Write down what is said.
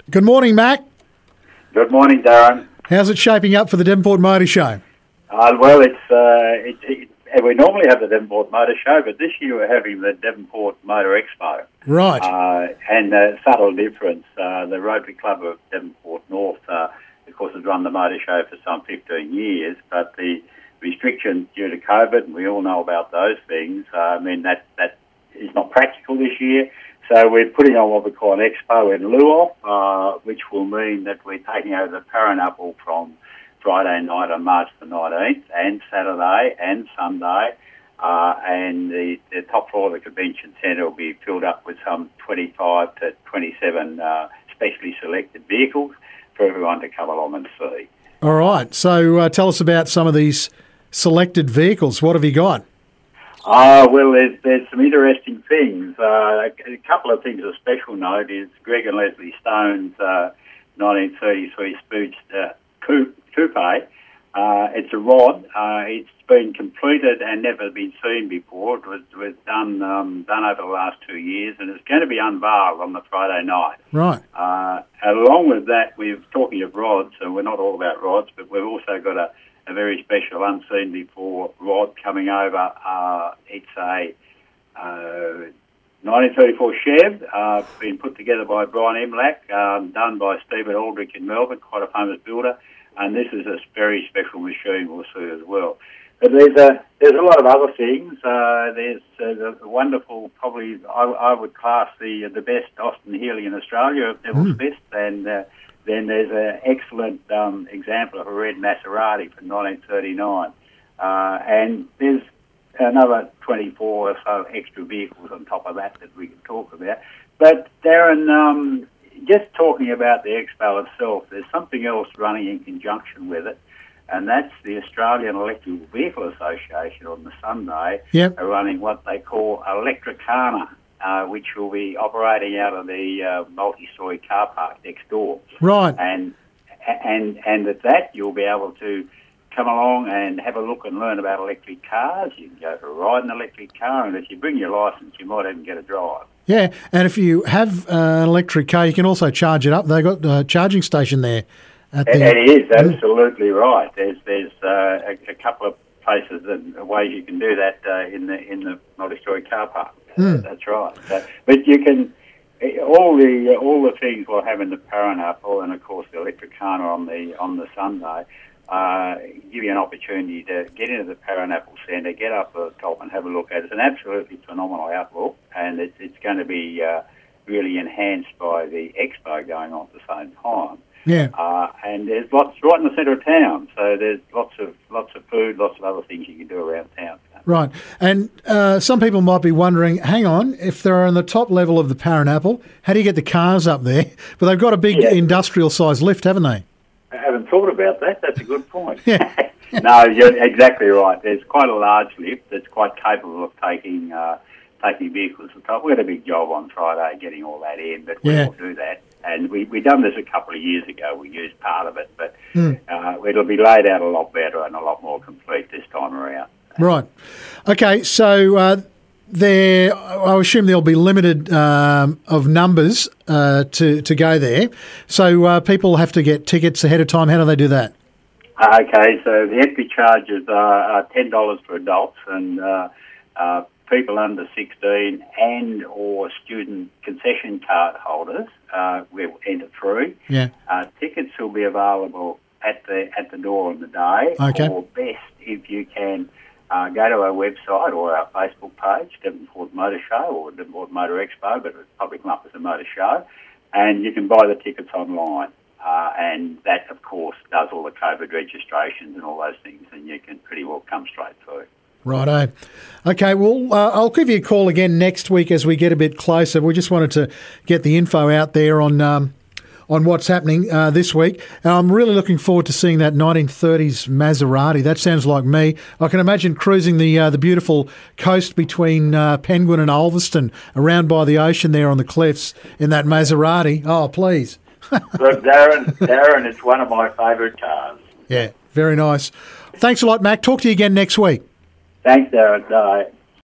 Good morning, Mac. Good morning, Darren. How's it shaping up for the Devonport Motor Show? Well, we normally have the Devonport Motor Show, but this year we're having the Devonport Motor Expo. Right. And a subtle difference. The Rotary Club of Devonport North, of course, has run the motor show for some 15 years, but the restrictions due to COVID, and we all know about those things, mean that is not practical this year. So we're putting on what we call an expo in lieu of, which will mean that we're taking over the Paranaple from Friday night on March the 19th and Saturday and Sunday. And the top floor of the convention centre will be filled up with some 25 to 27 specially selected vehicles for everyone to come along and see. All right. So tell us about some of these selected vehicles. What have you got? Well, there's some interesting things. A couple of things of special note is Greg and Leslie Stone's 1933 Speedster Coupe. It's a rod. It's been completed and never been seen before. It was done over the last 2 years, and it's going to be unveiled on the Friday night. Right. Along with that, we're talking of rods, and we're not all about rods, but we've also got a very special unseen before rod coming over. It's a 1934 Chev, been put together by Brian Emlack, done by Stephen Aldrich in Melbourne, quite a famous builder, and this is a very special machine we'll see as well. But there's a lot of other things. There's a wonderful, probably I would class the best Austin Healey in Australia of Devil's Fist, and then there's an excellent example of a red Maserati from 1939. And there's another 24 or so extra vehicles on top of that we can talk about. But Darren, just talking about the Expo itself, there's something else running in conjunction with it, and that's the Australian Electrical Vehicle Association on the Sunday. Yep. Are running what they call Electricana, which will be operating out of the multi-storey car park next door. Right. And at that, you'll be able to come along and have a look and learn about electric cars. You can go for a ride in an electric car, and if you bring your licence, you might even get a drive. Yeah, and if you have an electric car, you can also charge it up. They've got a charging station there. It is absolutely right. There's a couple of places and ways you can do that in the multi-storey car park. That's right. But you can all the things we'll have in the Paranaple, and of course the Electricana on the Sunday, give you an opportunity to get into the Paranaple Centre, get up at the top and have a look at it. It's an absolutely phenomenal outlook, and it's going to be really enhanced by the expo going on at the same time. Yeah. And there's lots right in the centre of town, so there's lots of food, lots of other things you can do around town. Right. And some people might be wondering, hang on, if they're on the top level of the Paranaple, how do you get the cars up there? But they've got a big industrial-sized lift, haven't they? I haven't thought about that. That's a good point. Yeah. No, you're exactly right. There's quite a large lift that's quite capable of taking vehicles to the top. We had a big job on Friday getting all that in, but we will do that. And we done this a couple of years ago. We used part of it, but it'll be laid out a lot better and a lot more complete this time around. Right. Okay, so I assume there'll be limited of numbers to go there. So people have to get tickets ahead of time. How do they do that? Okay, so the entry charges are $10 for adults, and people under 16 and or student concession card holders will enter free. Yeah. Tickets will be available at the door on the day. Okay. Or best if you can go to our website or our Facebook page, Devonport Motor Show or Devonport Motor Expo, but it's probably come up as a motor show, and you can buy the tickets online. And that, of course, does all the COVID registrations and all those things, and you can pretty well come straight through. Righto. Okay, well, I'll give you a call again next week as we get a bit closer. We just wanted to get the info out there on what's happening this week. And I'm really looking forward to seeing that 1930s Maserati. That sounds like me. I can imagine cruising the beautiful coast between Penguin and Ulverston, around by the ocean there on the cliffs in that Maserati. Oh, please. Look, Darren, it's one of my favourite cars. Yeah, very nice. Thanks a lot, Mac. Talk to you again next week. Thanks, Darren. Bye.